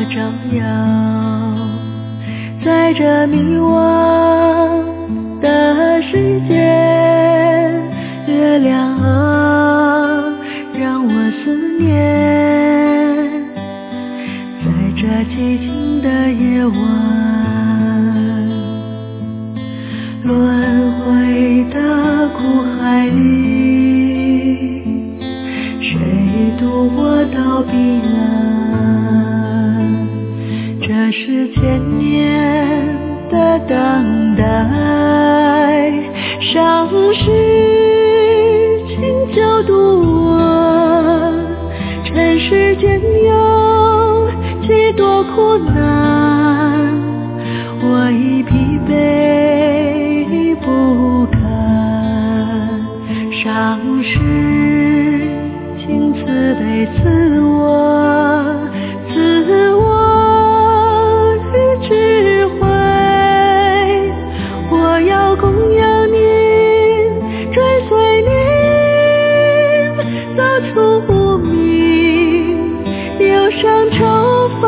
照耀，在这迷惘的世界，月亮啊，让我思念，在这寂静的夜晚，轮回的苦海里，谁渡我到彼岸？这是千年的等待，伤势请就渡我，尘世间有几多苦难，我已疲惫不堪，伤势请慈悲赐我智慧，我要供养您，追随您，走出无名，忧伤愁烦。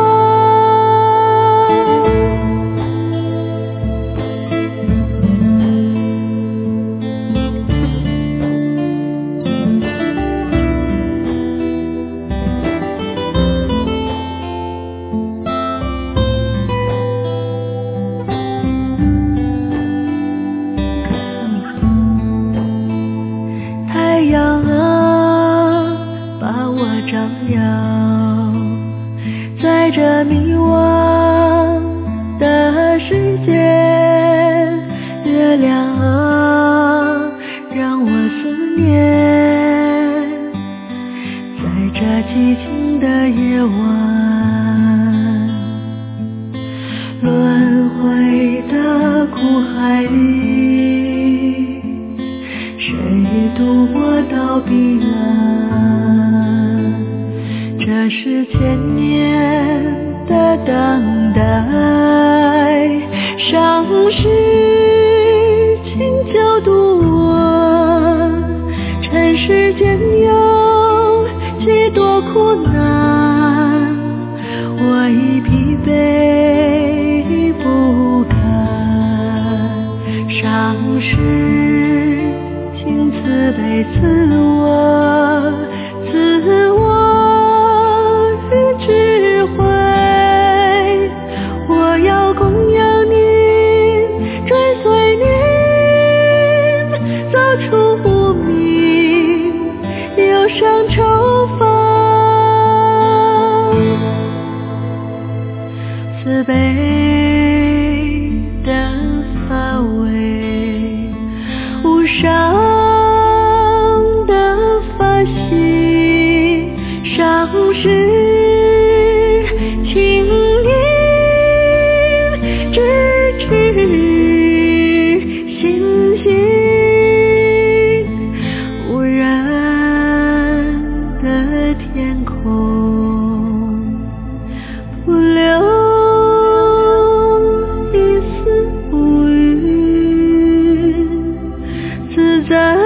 太阳啊，把我照耀，在这迷惘的世界，月亮啊，让我思念，在这寂静的夜晚，轮回的苦海里，谁渡我到彼岸？这是千年的等待，伤势请就渡我，尘世间有几多苦难，我已疲惫不堪，伤势请慈悲赐我智慧，我要供养您，追随您，走出无名，忧伤愁烦，慈悲的发尾，无伤的发心，伤势请您支持星星，无人的天空，不留一丝乌云，自在